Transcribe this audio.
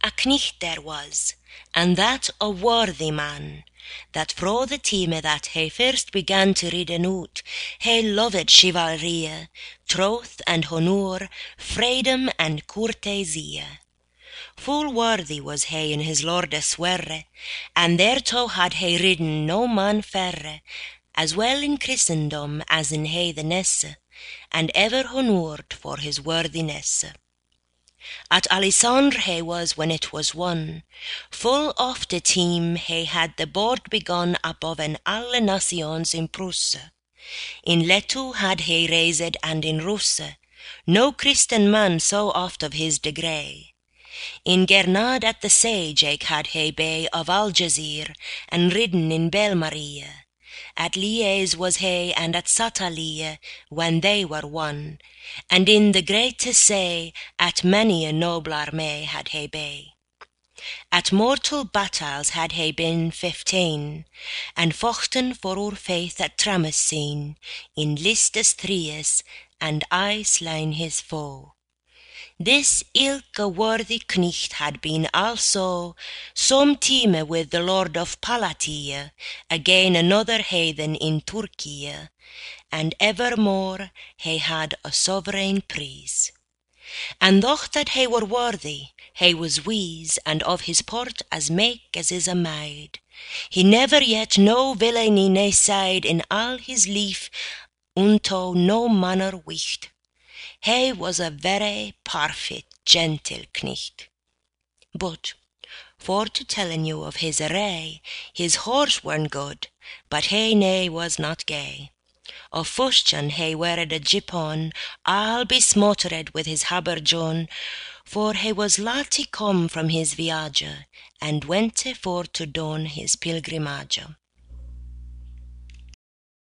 a knicht there was, and that a worthy man, that fro the time that he first began to ridden out, he loved chivalrie, troth and honour, freedom and courtesie. Full worthy was he in his lorde swerre, and thereto had he ridden no man ferre, as well in Christendom as in heathenesse, and ever honoured for his worthinesse. At Alisandre he was when it was won, full oft the time he had the board begun above in alle nations in Prusse. In Letu had he raised and in Russe, no Christian man so oft of his degree. In Gernad at the Sage had he bay of Algezire, and ridden in Belmarie. At Liege was he, and at Satalie, when they were won, and in the great Say at many a noble armée had he bay. At mortal battles had he been 15, and fochten for our faith at Tramesine, in listes threes, and aye slain his foe. This ilke worthy knicht had been also some time with the Lord of Palatie, again another heathen in Turkey, and evermore he had a sovereign praise. And though that he were worthy, he was wise, and of his port as meek as is a maid. He never yet no villainy ne side in all his life, unto no manner wicht. He was a very perfect, gentle knicht. But, for to tellen you of his array, his horse wern good, but he ne was not gay. Of fustian he weared a jippon, all besmottered with his habergeon, for he was lately come from his viage, and wente for to don his pilgrimage.